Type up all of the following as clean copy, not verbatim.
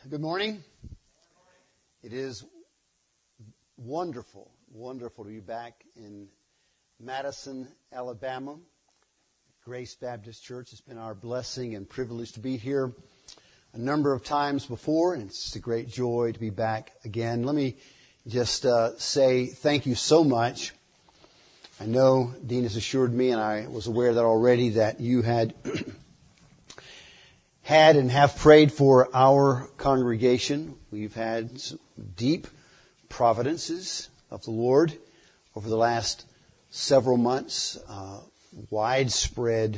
Good morning. It is wonderful to be back in Madison, Alabama, Grace Baptist Church. It's been our blessing and privilege to be here a number of times before, and it's a great joy to be back again. Let me just say thank you so much. I know Dean has assured me, and I was aware of that already, that you had and have prayed for our congregation. We've had some deep providences of the Lord over the last several months, widespread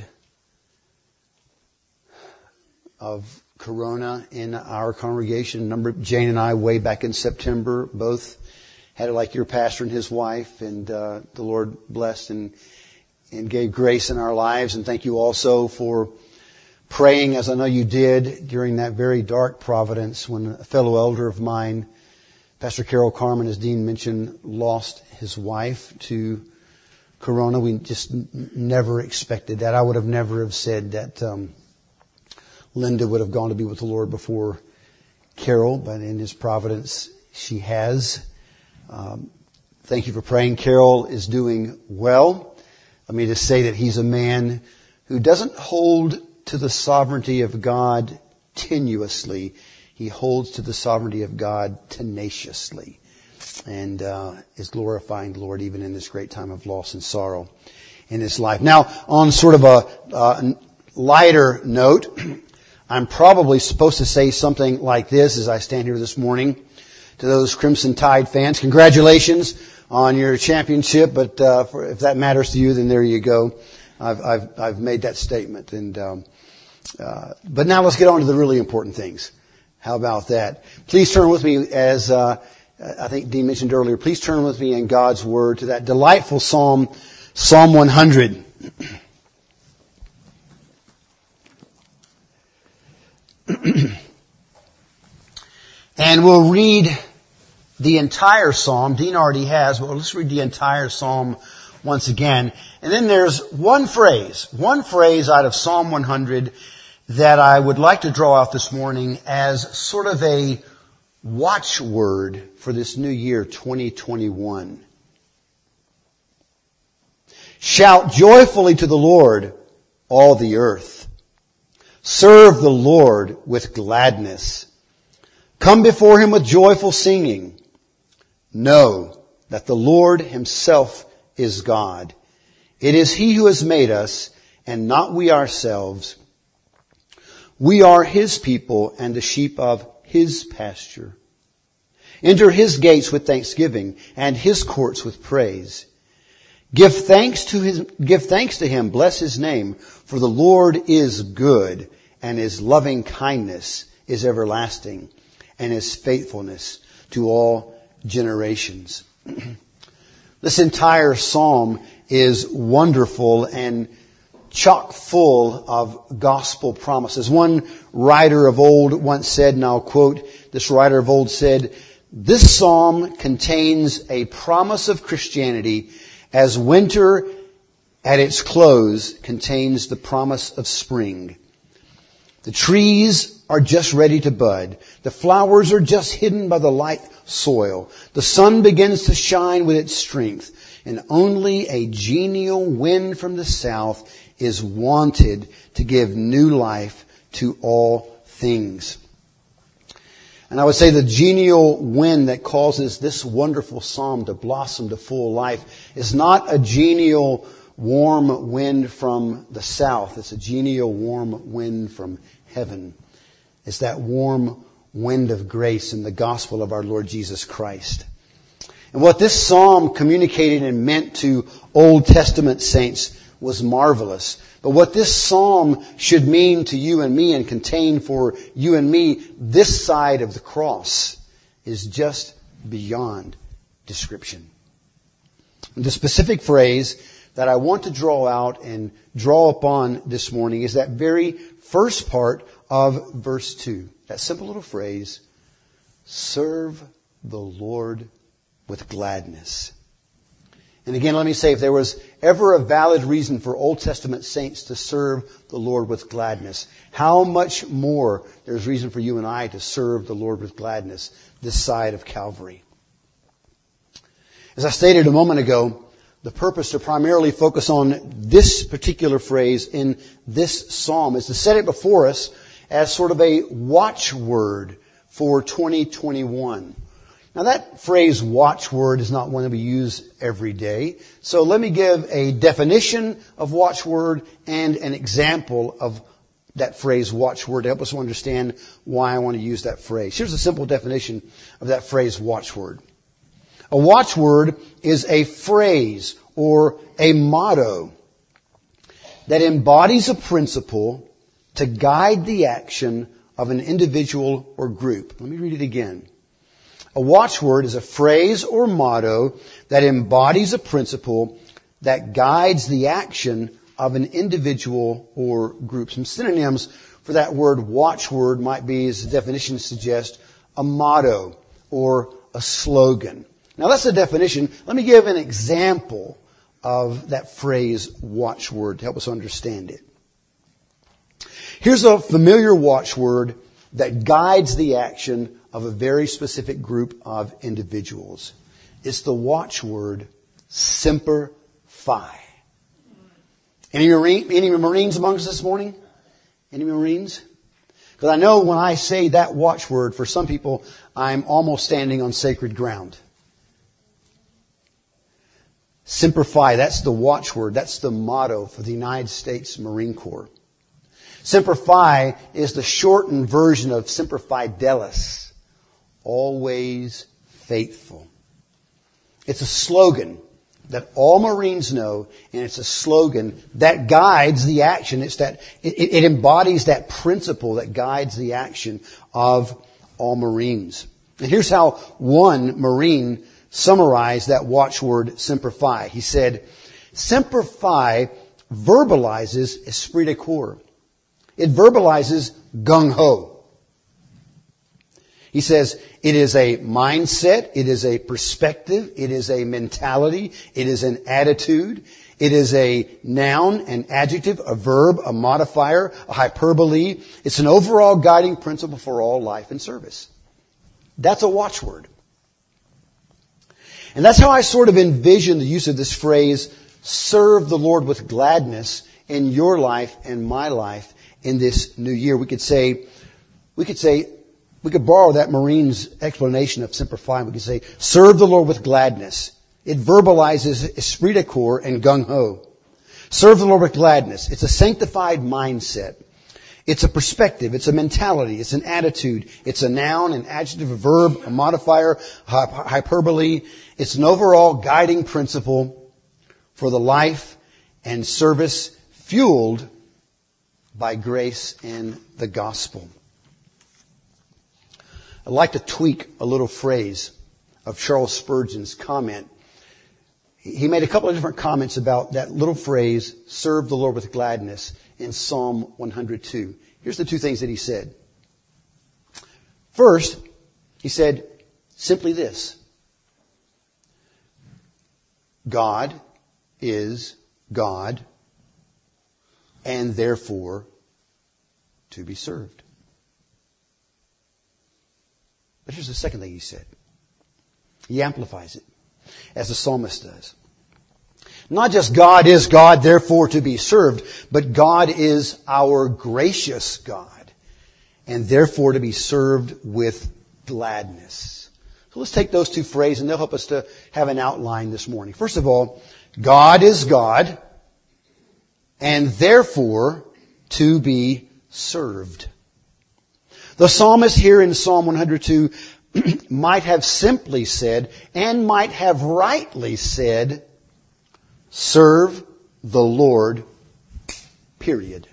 of corona in our congregation. Jane and I, way back in September, both had it like your pastor and his wife, and the Lord blessed and gave grace in our lives. And thank you also for praying, as I know you did, during that very dark providence when a fellow elder of mine, Pastor Carol Carmen, as Dean mentioned, lost his wife to corona. We just never expected that. I would have never have said that Linda would have gone to be with the Lord before Carol, but in His providence, she has. Thank you for praying. Carol is doing well. Let me just say that he's a man who doesn't hold to the sovereignty of God tenuously. He holds to the sovereignty of God tenaciously, and is glorifying the Lord even in this great time of loss and sorrow in his life. Now, on sort of a lighter note, I'm probably supposed to say something like this as I stand here this morning to those Crimson Tide fans. Congratulations on your championship, but if that matters to you, then there you go. I've made that statement, and but now let's get on to the really important things. How about that? Please turn with me, as I think Dean mentioned earlier, please turn with me in God's Word to that delightful Psalm, Psalm 100. And we'll read the entire Psalm. Dean already has, but let's read the entire Psalm once again. And then there's one phrase out of Psalm 100 that I would like to draw out this morning as sort of a watchword for this new year, 2021. Shout joyfully to the Lord, all the earth. Serve the Lord with gladness. Come before Him with joyful singing. Know that the Lord Himself is God. It is He who has made us, and not we ourselves. We are His people and the sheep of His pasture. Enter His gates with thanksgiving and His courts with praise. Give thanks to Him, bless His name, for the Lord is good, and His loving kindness is everlasting, and His faithfulness to all generations. This entire psalm is wonderful and chock full of gospel promises. One writer of old once said, and I'll quote, this writer of old said, "This psalm contains a promise of Christianity as winter at its close contains the promise of spring. The trees are just ready to bud. The flowers are just hidden by the light soil. The sun begins to shine with its strength, and only a genial wind from the south is wanted to give new life to all things." And I would say the genial wind that causes this wonderful psalm to blossom to full life is not a genial warm wind from the south. It's a genial warm wind from heaven. It's that warm wind of grace in the gospel of our Lord Jesus Christ. And what this psalm communicated and meant to Old Testament saints was marvelous. But what this psalm should mean to you and me and contain for you and me this side of the cross is just beyond description. And the specific phrase that I want to draw out and draw upon this morning is that very first part of verse 2. That simple little phrase, serve the Lord with gladness. And again, let me say, if there was ever a valid reason for Old Testament saints to serve the Lord with gladness, how much more there's reason for you and I to serve the Lord with gladness this side of Calvary. As I stated a moment ago, the purpose to primarily focus on this particular phrase in this psalm is to set it before us as sort of a watchword for 2021. Now that phrase watchword is not one that we use every day. So let me give a definition of watchword and an example of that phrase watchword to help us understand why I want to use that phrase. Here's a simple definition of that phrase watchword. A watchword is a phrase or a motto that embodies a principle to guide the action of an individual or group. Let me read it again. A watchword is a phrase or motto that embodies a principle that guides the action of an individual or group. Some synonyms for that word watchword might be, as the definition suggests, a motto or a slogan. Now that's the definition. Let me give an example of that phrase watchword to help us understand it. Here's a familiar watchword that guides the action of a very specific group of individuals. It's the watchword Semper Fi. Any Marines among us this morning? Any Marines? Because I know when I say that watchword, for some people, I'm almost standing on sacred ground. Semper Fi, that's the watchword, that's the motto for the United States Marine Corps. Semper Fi is the shortened version of Semper Fidelis, always faithful. It's a slogan that all Marines know, and it's a slogan that guides the action. It embodies that principle that guides the action of all Marines. And here's how one Marine summarized that watchword Semper Fi. He said, Semper Fi verbalizes esprit de corps. It verbalizes gung-ho. He says, it is a mindset, it is a perspective, it is a mentality, it is an attitude, it is a noun, an adjective, a verb, a modifier, a hyperbole. It's an overall guiding principle for all life and service. That's a watchword. And that's how I sort of envision the use of this phrase, serve the Lord with gladness in your life and my life in this new year. We could borrow that Marine's explanation of Semper Fi. We could say, serve the Lord with gladness. It verbalizes esprit de corps and gung-ho. Serve the Lord with gladness. It's a sanctified mindset. It's a perspective. It's a mentality. It's an attitude. It's a noun, an adjective, a verb, a modifier, hyperbole. It's an overall guiding principle for the life and service fueled by grace and the gospel. I'd like to tweak a little phrase of Charles Spurgeon's comment. He made a couple of different comments about that little phrase, serve the Lord with gladness, in Psalm 102. Here's the two things that he said. First, he said simply this: God is God, and therefore to be served. But here's the second thing he said. He amplifies it, as the psalmist does. Not just God is God, therefore to be served, but God is our gracious God, and therefore to be served with gladness. So let's take those two phrases, and they'll help us to have an outline this morning. First of all, God is God, and therefore to be served. The psalmist here in Psalm 102 might have simply said, and might have rightly said, serve the Lord, period.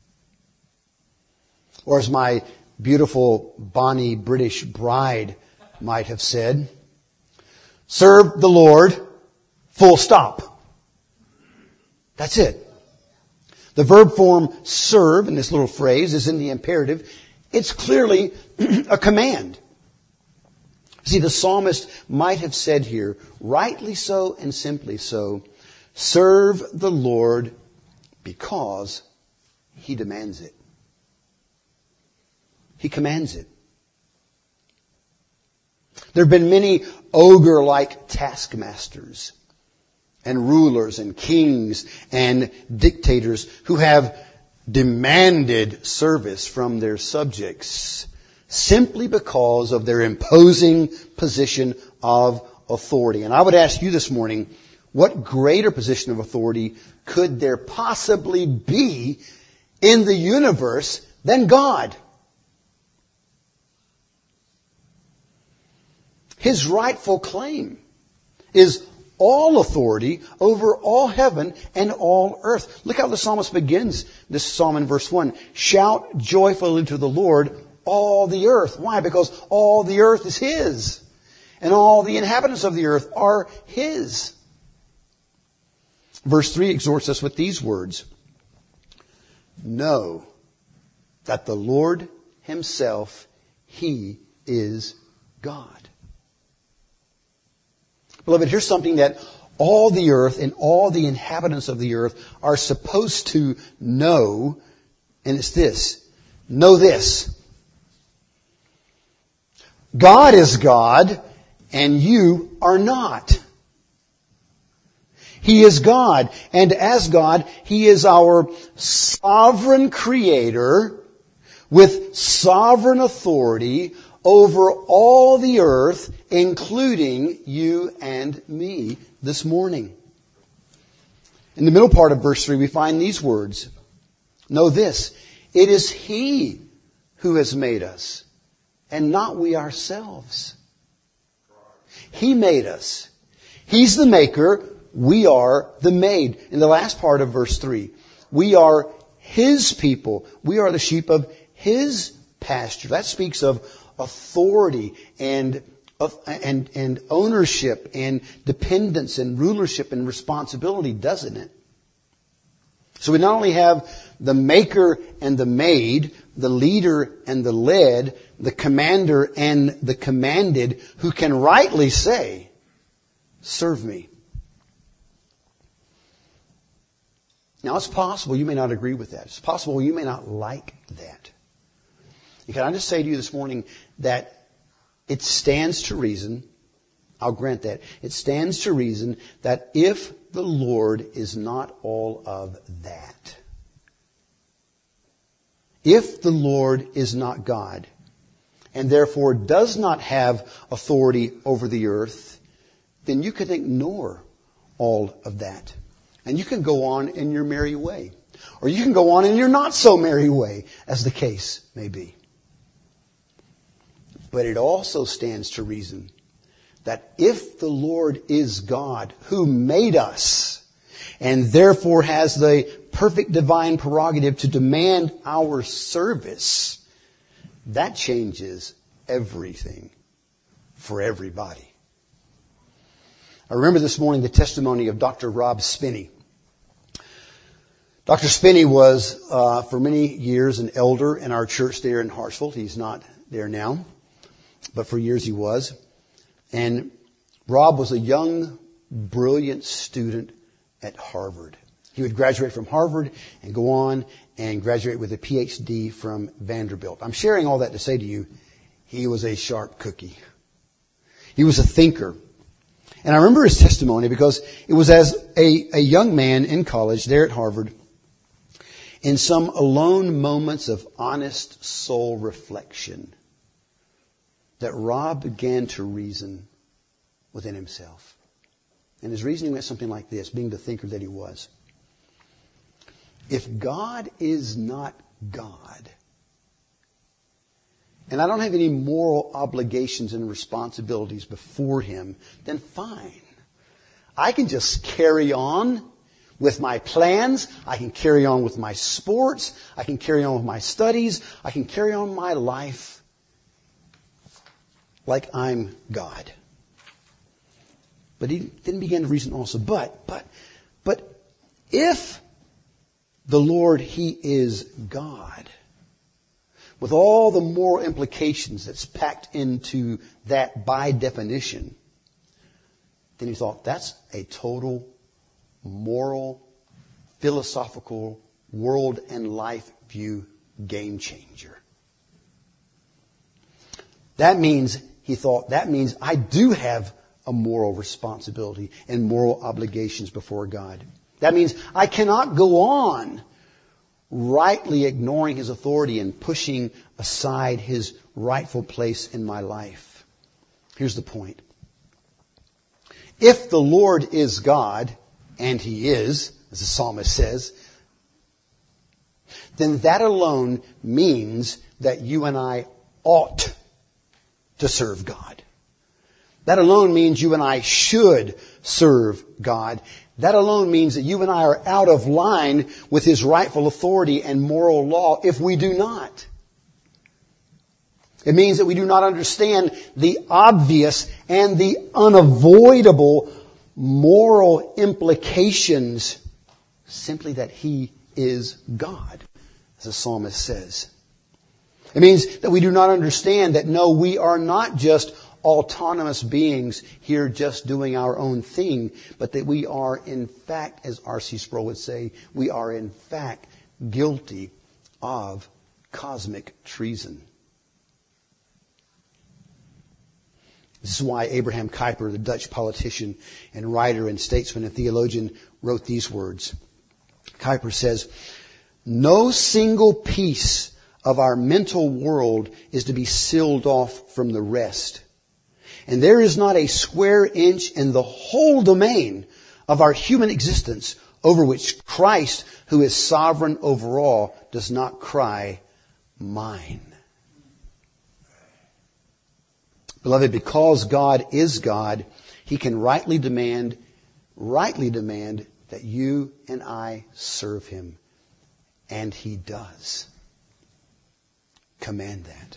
Or as my beautiful Bonnie British bride might have said, serve the Lord, full stop. That's it. The verb form serve in this little phrase is in the imperative. It's clearly a command. See, the psalmist might have said here, rightly so and simply so, serve the Lord because He demands it. He commands it. There have been many ogre-like taskmasters and rulers and kings and dictators who have demanded service from their subjects simply because of their imposing position of authority. And I would ask you this morning, what greater position of authority could there possibly be in the universe than God? His rightful claim is all authority over all heaven and all earth. Look how the psalmist begins this psalm in verse 1. Shout joyfully to the Lord, all the earth. Why? Because all the earth is His. And all the inhabitants of the earth are His. Verse 3 exhorts us with these words. Know that the Lord Himself, He is God. Beloved, here's something that all the earth and all the inhabitants of the earth are supposed to know, and it's this. Know this. God is God, and you are not. He is God, and as God, He is our sovereign creator with sovereign authority over all the earth, including you and me this morning. In the middle part of verse 3, we find these words. Know this, it is He who has made us, and not we ourselves. He made us. He's the maker, we are the made. In the last part of verse 3, we are His people. We are the sheep of His pasture. That speaks of authority and ownership and dependence and rulership and responsibility, doesn't it? So we not only have the maker and the made, the leader and the led, the commander and the commanded, who can rightly say, serve me. Now it's possible you may not agree with that. It's possible you may not like that. And can I just say to you this morning that it stands to reason, I'll grant that, it stands to reason that if the Lord is not all of that, if the Lord is not God, and therefore does not have authority over the earth, then you can ignore all of that. And you can go on in your merry way. Or you can go on in your not so merry way, as the case may be. But it also stands to reason that if the Lord is God who made us and therefore has the perfect divine prerogative to demand our service, that changes everything for everybody. I remember this morning the testimony of Dr. Rob Spinney. Dr. Spinney was, for many years, an elder in our church there in Hartsville. He's not there now, but for years he was. And Rob was a young, brilliant student at Harvard. He would graduate from Harvard and go on and graduate with a PhD from Vanderbilt. I'm sharing all that to say to you, he was a sharp cookie. He was a thinker. And I remember his testimony because it was as a young man in college there at Harvard, in some alone moments of honest soul reflection, that Rob began to reason within himself. And his reasoning went something like this, being the thinker that he was. If God is not God, and I don't have any moral obligations and responsibilities before Him, then fine. I can just carry on with my plans. I can carry on with my sports. I can carry on with my studies. I can carry on my life like I'm God. But he then began to reason also, but if the Lord, He is God, with all the moral implications that's packed into that by definition, then he thought, that's a total moral, philosophical, world and life view game changer. That means, he thought, that means I do have a moral responsibility and moral obligations before God. That means I cannot go on rightly ignoring His authority and pushing aside His rightful place in my life. Here's the point. If the Lord is God, and He is, as the psalmist says, then that alone means that you and I ought to serve God. That alone means you and I should serve God. That alone means that you and I are out of line with His rightful authority and moral law if we do not. It means that we do not understand the obvious and the unavoidable moral implications simply that He is God, as the psalmist says. It means that we do not understand that, no, we are not just autonomous beings here just doing our own thing, but that we are in fact, as R.C. Sproul would say, we are in fact guilty of cosmic treason. This is why Abraham Kuyper, the Dutch politician and writer and statesman and theologian, wrote these words. Kuyper says, "No single piece of our mental world is to be sealed off from the rest. And there is not a square inch in the whole domain of our human existence over which Christ, who is sovereign over all, does not cry, 'Mine.'" Beloved, because God is God, He can rightly demand that you and I serve Him. And He does command that.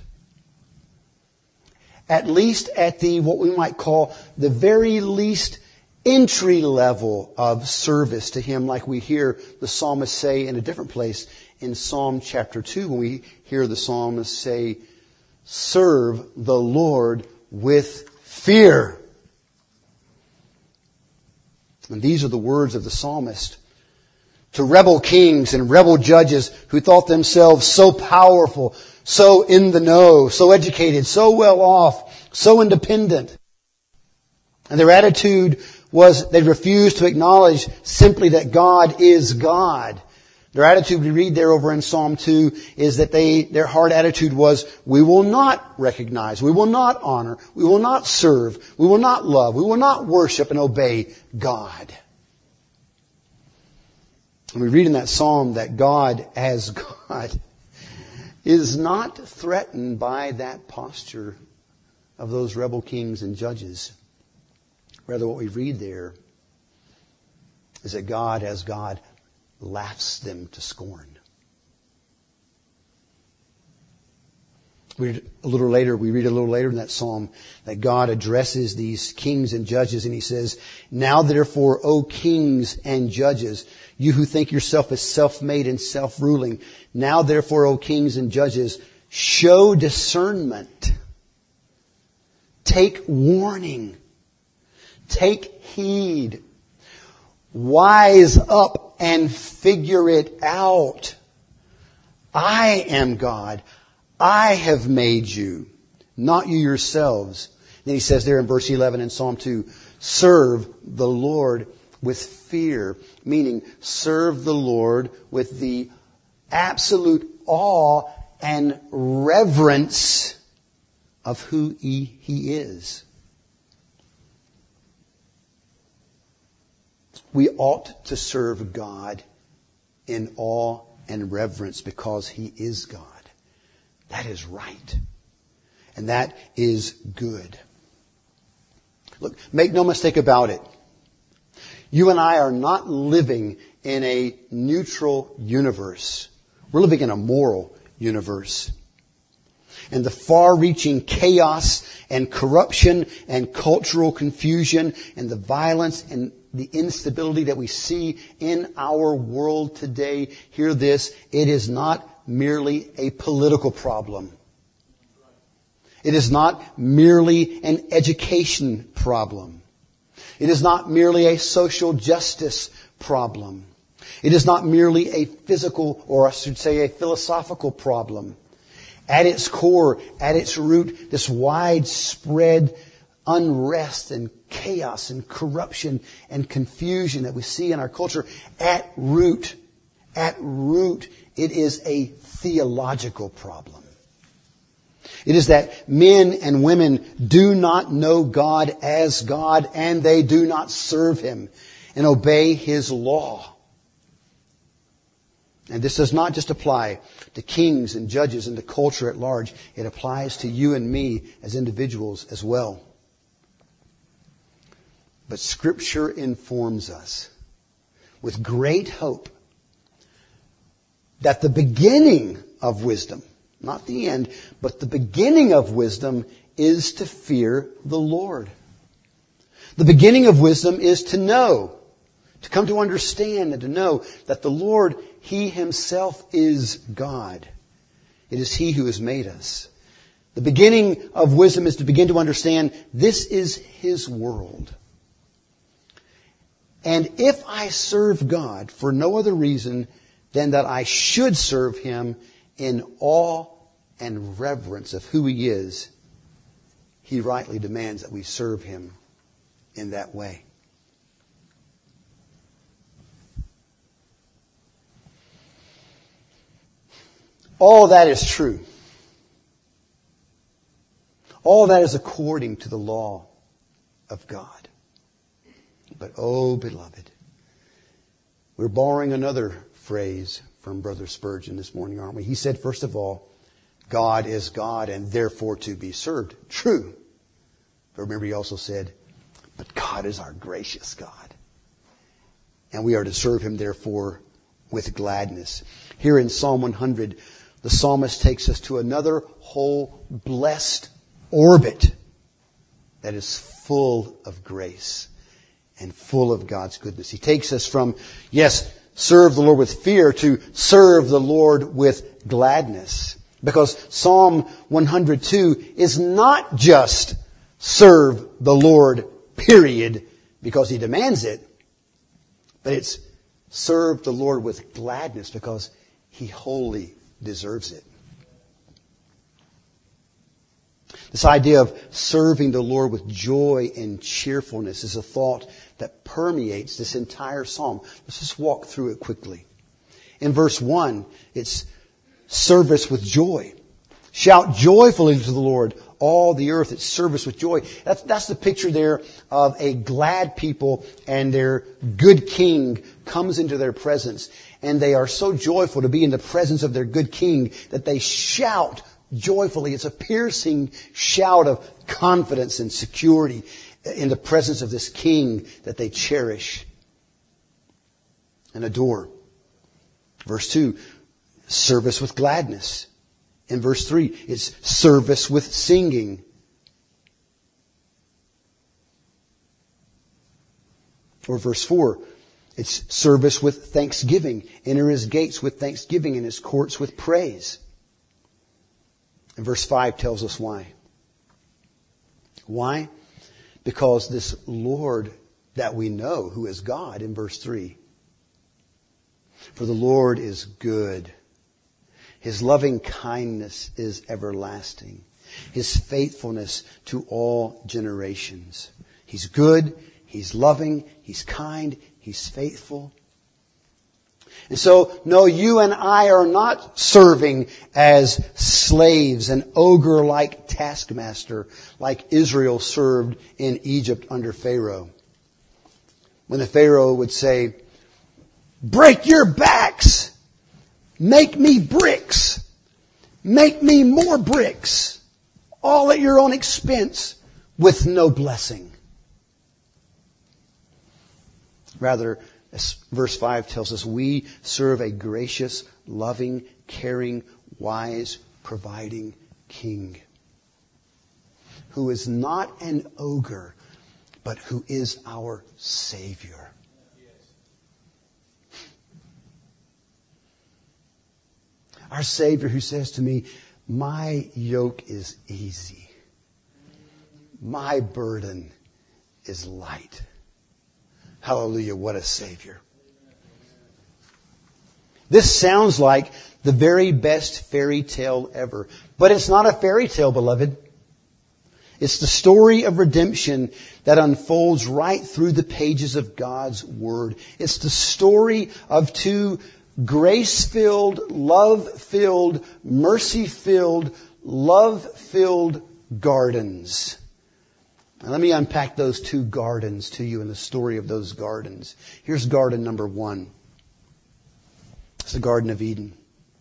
At least at the, what we might call, the very least entry level of service to Him, like we hear the psalmist say in a different place in Psalm chapter 2, when we hear the psalmist say, "Serve the Lord with fear." And these are the words of the psalmist to rebel kings and rebel judges who thought themselves so powerful, so in the know, so educated, so well off, so independent. And their attitude was they refused to acknowledge simply that God is God. Their attitude we read there over in Psalm 2 is that their hard attitude was, we will not recognize, we will not honor, we will not serve, we will not love, we will not worship and obey God. And we read in that psalm that God as God is not threatened by that posture of those rebel kings and judges. Rather, what we read there is that God as God laughs them to scorn. We read a little later in that psalm that God addresses these kings and judges, and He says, "Now therefore, O kings and judges, you who think yourself as self-made and self-ruling, now therefore, O kings and judges, show discernment. Take warning. Take heed. Wise up and figure it out. I am God. I have made you, not you yourselves." Then he says there in verse 11 in Psalm 2, "Serve the Lord with fear," meaning serve the Lord with the absolute awe and reverence of who He is. We ought to serve God in awe and reverence because He is God. That is right. And that is good. Look, make no mistake about it. You and I are not living in a neutral universe. We're living in a moral universe. And the far-reaching chaos and corruption and cultural confusion and the violence and the instability that we see in our world today, hear this, it is not merely a political problem. It is not merely an education problem. It is not merely a social justice problem. It is not merely a physical, or I should say a philosophical problem. At its core, at its root, this widespread unrest and chaos and corruption and confusion that we see in our culture, at root, it is a theological problem. It is that men and women do not know God as God, and they do not serve Him and obey His law. And this does not just apply to kings and judges and the culture at large. It applies to you and me as individuals as well. But Scripture informs us with great hope that the beginning of wisdom, not the end, but the beginning of wisdom is to fear the Lord. The beginning of wisdom is to know, to come to understand and to know that the Lord, He Himself is God. It is He who has made us. The beginning of wisdom is to begin to understand this is His world. And if I serve God for no other reason than that I should serve Him in awe and reverence of who He is, He rightly demands that we serve Him in that way. All that is true. All that is according to the law of God. But oh, beloved, we're borrowing another phrase from Brother Spurgeon this morning, aren't we? He said, first of all, God is God and therefore to be served. True. But remember, he also said, but God is our gracious God. And we are to serve Him, therefore, with gladness. Here in Psalm 100, the psalmist takes us to another whole blessed orbit that is full of grace and full of God's goodness. He takes us from, yes, serve the Lord with fear to serve the Lord with gladness. Because Psalm 102 is not just serve the Lord, period, because He demands it. But it's serve the Lord with gladness because He wholly deserves it. This idea of serving the Lord with joy and cheerfulness is a thought that permeates this entire psalm. Let's just walk through it quickly. In verse 1, it's service with joy. Shout joyfully to the Lord, all the earth. It's service with joy. That's the picture there of a glad people, and their good king comes into their presence. And they are so joyful to be in the presence of their good king that they shout joyfully. It's a piercing shout of confidence and security in the presence of this king that they cherish and adore. Verse 2, service with gladness. In verse 3, it's service with singing. Or verse 4, it's service with thanksgiving. Enter His gates with thanksgiving and His courts with praise. And verse 5 tells us why. Why? Because this Lord that we know, who is God, in verse 3. For the Lord is good. His loving kindness is everlasting. His faithfulness to all generations. He's good. He's loving. He's kind. He's faithful. And so, no, you and I are not serving as slaves, an ogre-like taskmaster like Israel served in Egypt under Pharaoh. When the Pharaoh would say, break your backs, make me bricks, make me more bricks, all at your own expense with no blessing. Rather, as verse 5 tells us, we serve a gracious, loving, caring, wise, providing King who is not an ogre, but who is our Savior. Our Savior who says to me, my yoke is easy. My burden is light. Hallelujah, what a Savior. This sounds like the very best fairy tale ever. But it's not a fairy tale, beloved. It's the story of redemption that unfolds right through the pages of God's Word. It's the story of two grace-filled, love-filled, mercy-filled, love-filled gardens. Now, let me unpack those two gardens to you in the story of those gardens. Here's garden number 1. It's the Garden of Eden.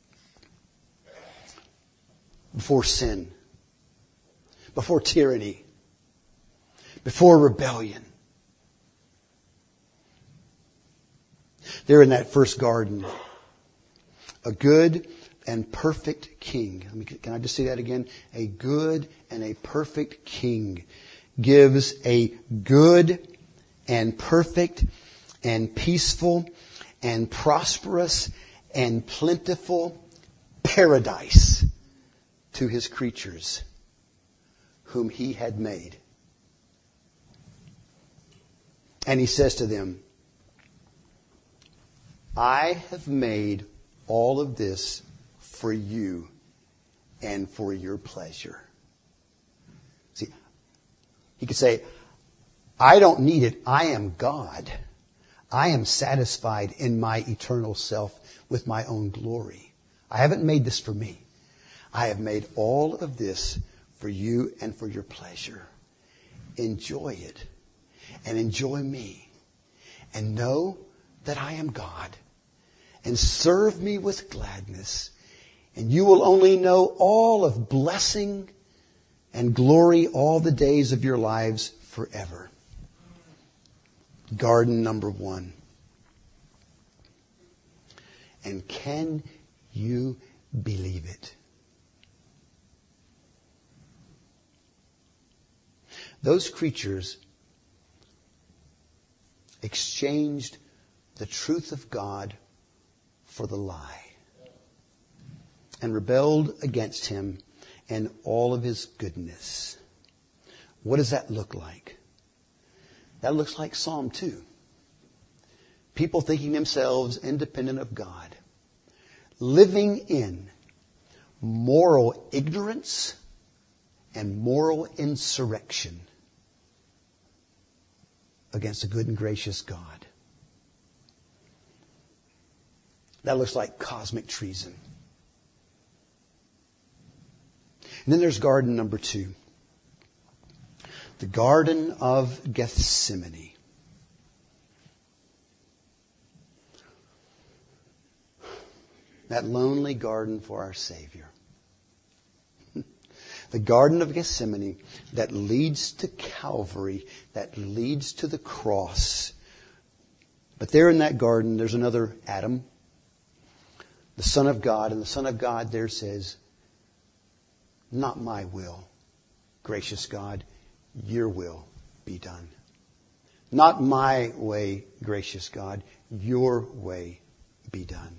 Before sin. Before tyranny. Before rebellion. There in that first garden, a good and perfect king. Can I just say that again? A good and a perfect king gives a good and perfect and peaceful and prosperous and plentiful paradise to his creatures whom he had made. And he says to them, I have made all of this for you and for your pleasure. See, he could say, I don't need it. I am God. I am satisfied in my eternal self with my own glory. I haven't made this for me. I have made all of this for you and for your pleasure. Enjoy it and enjoy me and know that I am God and serve me with gladness, and you will only know all of blessing and glory all the days of your lives forever. Garden number 1. And can you believe it? Those creatures exchanged the truth of God for the lie and rebelled against him and all of his goodness. What does that look like? That looks like Psalm 2. People thinking themselves independent of God, living in moral ignorance and moral insurrection against a good and gracious God. That looks like cosmic treason. And then there's garden number 2. The Garden of Gethsemane. That lonely garden for our Savior. The Garden of Gethsemane that leads to Calvary, that leads to the cross. But there in that garden, there's another Adam, the Son of God. And the Son of God there says, not my will, gracious God, your will be done. Not my way, gracious God, your way be done.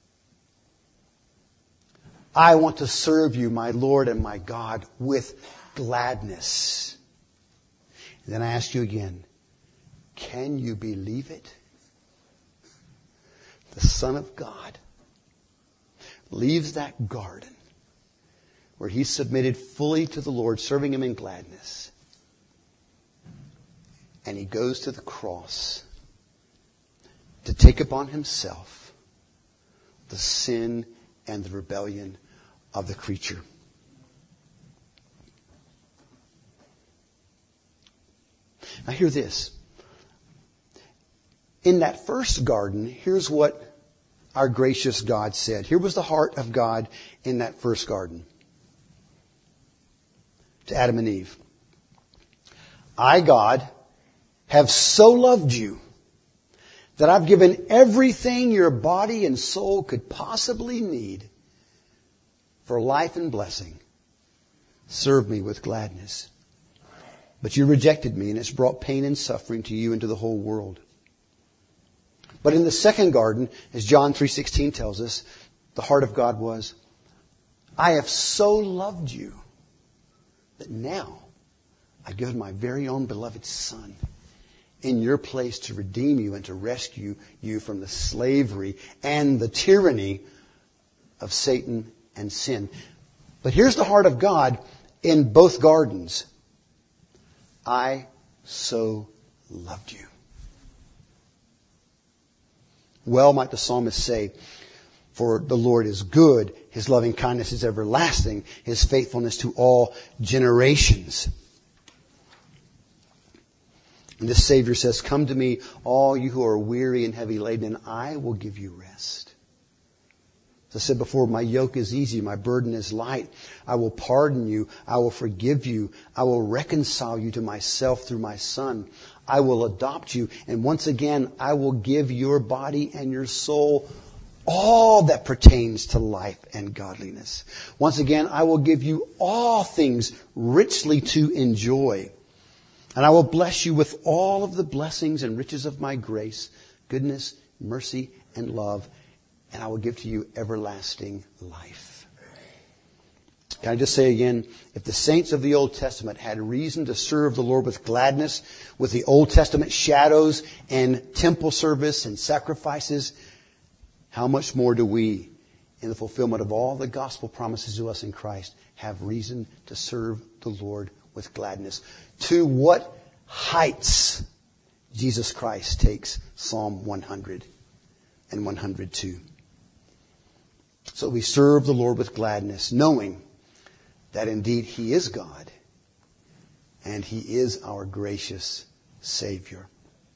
I want to serve you, my Lord and my God, with gladness. And then I ask you again, can you believe it? The Son of God leaves that garden where he submitted fully to the Lord, serving him in gladness. And he goes to the cross to take upon himself the sin and the rebellion of the creature. Now hear this. In that first garden, here's what our gracious God said. Here was the heart of God in that first garden. To Adam and Eve. I, God, have so loved you that I've given everything your body and soul could possibly need for life and blessing. Serve me with gladness. But you rejected me, and it's brought pain and suffering to you and to the whole world. But in the second garden, as John 3:16 tells us, the heart of God was, I have so loved you that now I've given my very own beloved Son in your place to redeem you and to rescue you from the slavery and the tyranny of Satan and sin. But here's the heart of God in both gardens. I so loved you. Well might the psalmist say, for the Lord is good, His loving kindness is everlasting, His faithfulness to all generations. And this Savior says, come to me, all you who are weary and heavy laden, and I will give you rest. As I said before, my yoke is easy, my burden is light. I will pardon you, I will forgive you, I will reconcile you to myself through my Son. I will adopt you, and once again, I will give your body and your soul all that pertains to life and godliness. Once again, I will give you all things richly to enjoy. And I will bless you with all of the blessings and riches of my grace, goodness, mercy, and love. And I will give to you everlasting life. Can I just say again, if the saints of the Old Testament had reason to serve the Lord with gladness, with the Old Testament shadows and temple service and sacrifices, how much more do we, in the fulfillment of all the gospel promises to us in Christ, have reason to serve the Lord with gladness? To what heights Jesus Christ takes Psalm 100 and 102. So we serve the Lord with gladness, knowing that indeed He is God and He is our gracious Savior.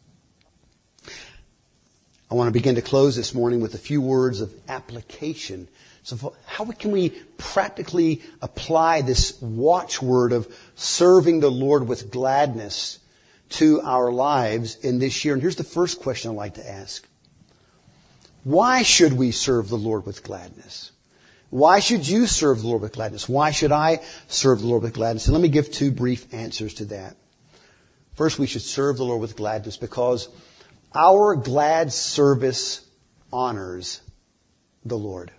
I want to begin to close this morning with a few words of application. So how can we practically apply this watchword of serving the Lord with gladness to our lives in this year? And here's the first question I'd like to ask. Why should we serve the Lord with gladness? Why should you serve the Lord with gladness? Why should I serve the Lord with gladness? And let me give two brief answers to that. First, we should serve the Lord with gladness because our glad service honors the Lord.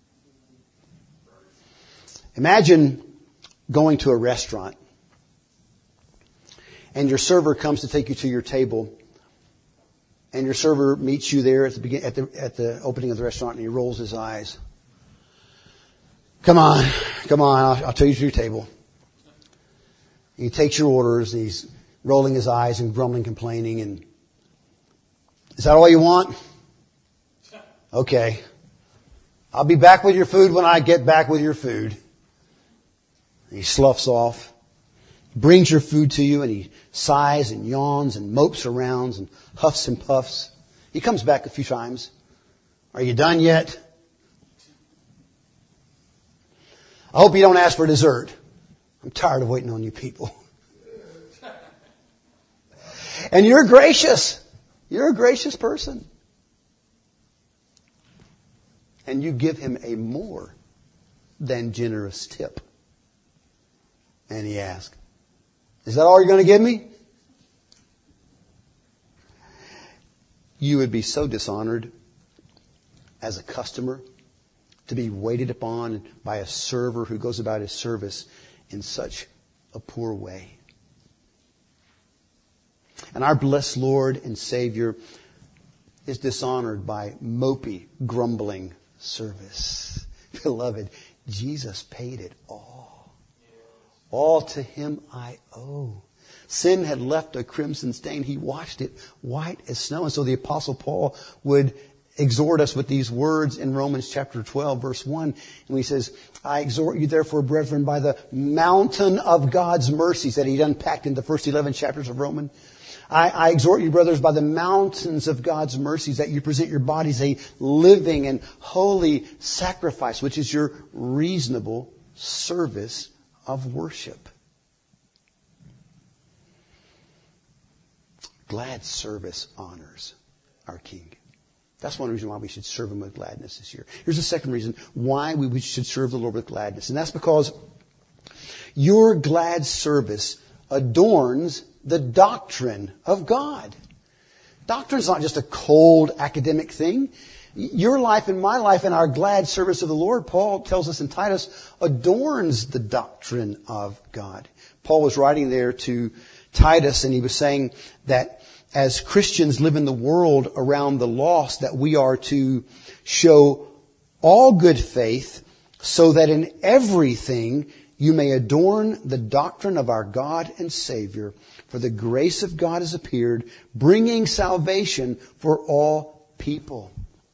Imagine going to a restaurant and your server comes to take you to your table, and your server meets you there at the opening of the restaurant, and he rolls his eyes. Come on, I'll take you to your table. And he takes your orders, and he's rolling his eyes and grumbling, complaining, and is that all you want? Okay. I'll be back with your food when I get back with your food. And he sloughs off. He brings your food to you and he sighs and yawns and mopes around and huffs and puffs. He comes back a few times. Are you done yet? I hope you don't ask for dessert. I'm tired of waiting on you people. And you're gracious. You're a gracious person. And you give him a more than generous tip. And he asks, is that all you're going to give me? You would be so dishonored as a customer to be waited upon by a server who goes about his service in such a poor way. And our blessed Lord and Savior is dishonored by mopey, grumbling service. Beloved, Jesus paid it all. All to Him I owe. Sin had left a crimson stain. He washed it white as snow. And so the Apostle Paul would exhort us with these words in Romans chapter 12, verse 1. And he says, I exhort you therefore, brethren, by the mountain of God's mercies that He'd unpacked in the first 11 chapters of Romans. I exhort you, brothers, by the mountains of God's mercies, that you present your bodies a living and holy sacrifice, which is your reasonable service of worship. Glad service honors our King. That's one reason why we should serve Him with gladness this year. Here's the second reason why we should serve the Lord with gladness. And that's because your glad service adorns the doctrine of God. Doctrine is not just a cold academic thing. Your life and my life and our glad service of the Lord, Paul tells us in Titus, adorns the doctrine of God. Paul was writing there to Titus, and he was saying that as Christians live in the world around the lost, that we are to show all good faith so that in everything you may adorn the doctrine of our God and Savior. For the grace of God has appeared, bringing salvation for all people.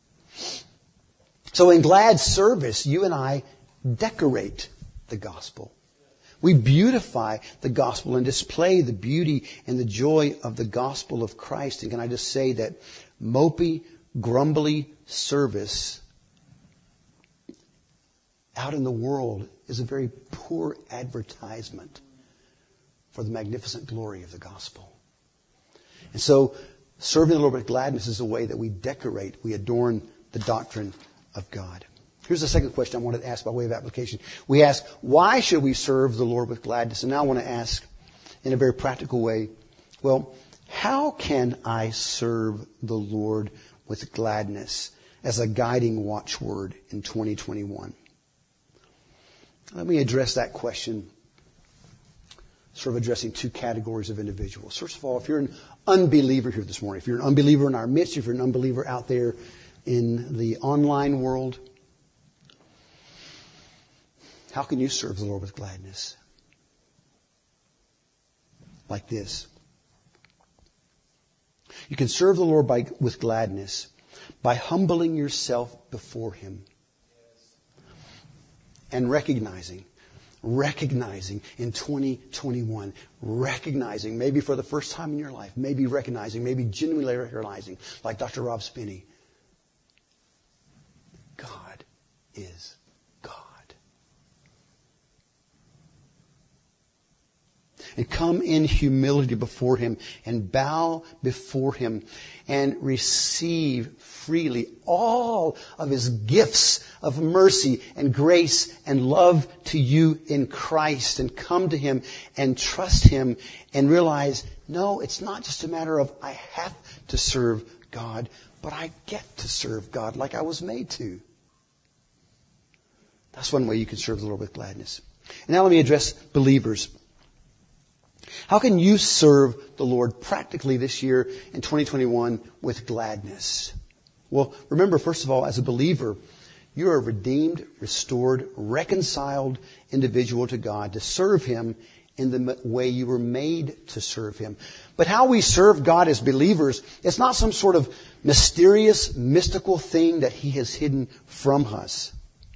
So in glad service, you and I decorate the gospel. We beautify the gospel and display the beauty and the joy of the gospel of Christ. And can I just say that mopey, grumbly service out in the world is a very poor advertisement for the magnificent glory of the gospel. And so serving the Lord with gladness is a way that we decorate, we adorn the doctrine of God. Here's the second question I wanted to ask by way of application. We ask, why should we serve the Lord with gladness? And now I want to ask in a very practical way, well, how can I serve the Lord with gladness as a guiding watchword in 2021? Let me address that question, sort of addressing two categories of individuals. First of all, if you're an unbeliever here this morning, if you're an unbeliever in our midst, if you're an unbeliever out there in the online world, how can you serve the Lord with gladness? Like this. You can serve the Lord with gladness by humbling yourself before Him and recognizing in 2021, recognizing, maybe for the first time in your life, maybe genuinely recognizing, like Dr. Rob Spinney, God is God. And come in humility before Him and bow before Him and receive freely all of His gifts of mercy and grace and love to you in Christ, and come to Him and trust Him and realize, no, it's not just a matter of I have to serve God, but I get to serve God like I was made to. That's one way you can serve the Lord with gladness. And now let me address believers. How can you serve the Lord practically this year in 2021 with gladness? Well, remember, first of all, as a believer, you're a redeemed, restored, reconciled individual to God to serve Him in the way you were made to serve Him. But how we serve God as believers, it's not some sort of mysterious, mystical thing that He has hidden from us.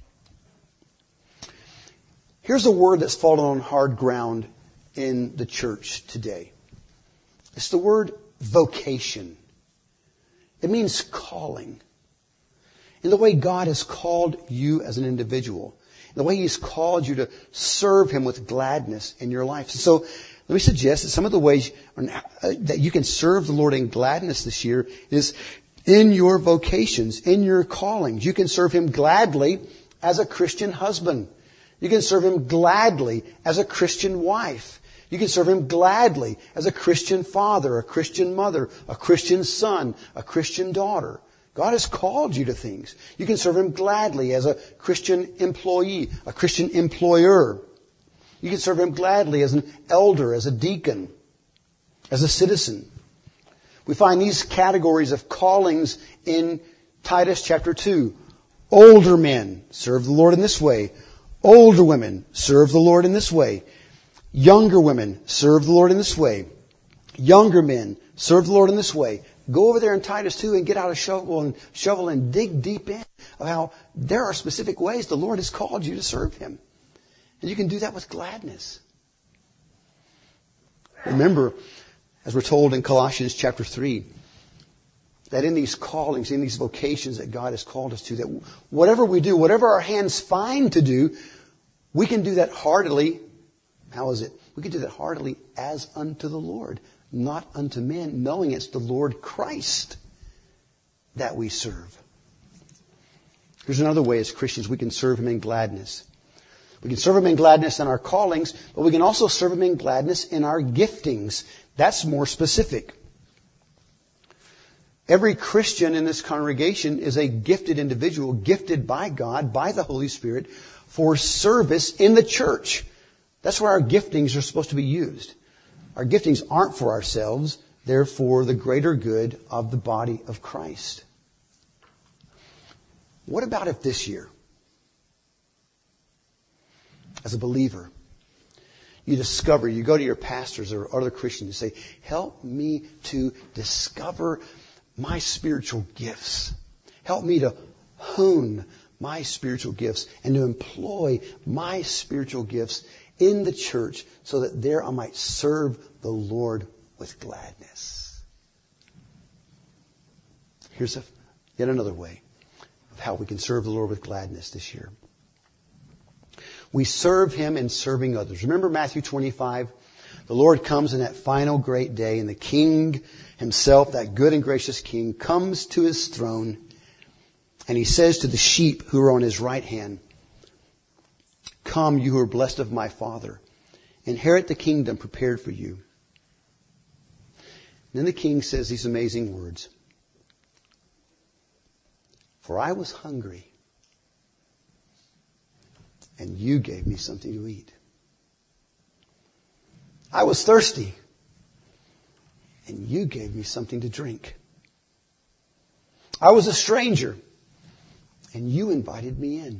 Here's a word that's fallen on hard ground in the church today. It's the word vocation. It means calling. In the way God has called you as an individual. In the way He's called you to serve Him with gladness in your life. So let me suggest that some of the ways that you can serve the Lord in gladness this year is in your vocations, in your callings. You can serve Him gladly as a Christian husband. You can serve Him gladly as a Christian wife. You can serve Him gladly as a Christian father, a Christian mother, a Christian son, a Christian daughter. God has called you to things. You can serve Him gladly as a Christian employee, a Christian employer. You can serve Him gladly as an elder, as a deacon, as a citizen. We find these categories of callings in Titus chapter 2. Older men, serve the Lord in this way. Older women, serve the Lord in this way. Younger women, serve the Lord in this way. Younger men, serve the Lord in this way. Go over there in Titus 2 and get out a shovel and dig deep in of how there are specific ways the Lord has called you to serve Him. And you can do that with gladness. Remember, as we're told in Colossians chapter 3, that in these callings, in these vocations that God has called us to, that whatever we do, whatever our hands find to do, we can do that heartily. How is it? We can do that heartily as unto the Lord, not unto men, knowing it's the Lord Christ that we serve. Here's another way as Christians we can serve Him in gladness. We can serve Him in gladness in our callings, but we can also serve Him in gladness in our giftings. That's more specific. Every Christian in this congregation is a gifted individual, gifted by God, by the Holy Spirit, for service in the church. That's where our giftings are supposed to be used. Our giftings aren't for ourselves. They're for the greater good of the body of Christ. What about if this year, as a believer, you go to your pastors or other Christians and say, help me to discover my spiritual gifts. Help me to hone my spiritual gifts and to employ my spiritual gifts in the church so that there I might serve the Lord with gladness. Here's yet another way of how we can serve the Lord with gladness this year. We serve Him in serving others. Remember Matthew 25? The Lord comes in that final great day, and the King Himself, that good and gracious King, comes to His throne, and He says to the sheep who are on His right hand, "Come, you who are blessed of my Father, inherit the kingdom prepared for you." And then the King says these amazing words, "For I was hungry, and you gave me something to eat. I was thirsty, and you gave me something to drink. I was a stranger, and you invited me in.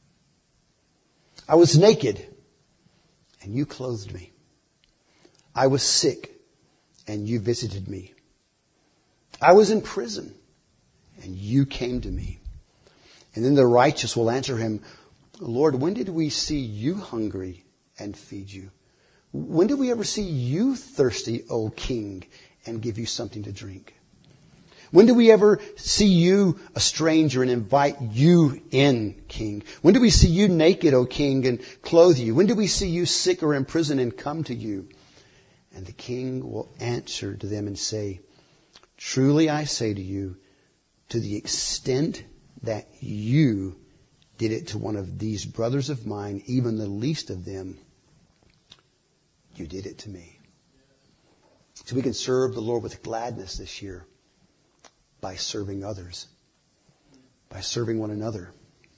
I was naked, and you clothed me. I was sick, and you visited me. I was in prison, and you came to me." And then the righteous will answer Him, "Lord, when did we see you hungry and feed you? When did we ever see you thirsty, O King, and give you something to drink? When did we ever see you a stranger and invite you in, King? When did we see you naked, O King, and clothe you? When did we see you sick or in prison and come to you?" And the King will answer to them and say, "Truly I say to you, to the extent that you did it to one of these brothers of mine, even the least of them, you did it to me." So we can serve the Lord with gladness this year by serving others, by serving one another.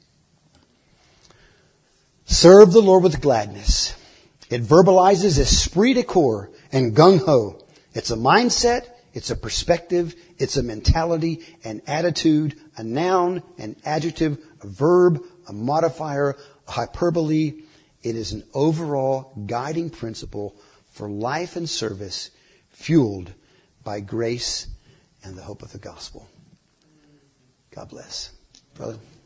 Serve the Lord with gladness. It verbalizes esprit de corps and gung-ho. It's a mindset, it's a perspective, it's a mentality, an attitude, a noun, an adjective, a verb, a modifier, a hyperbole. It is an overall guiding principle for life and service fueled by grace and the hope of the gospel. God bless. Brother.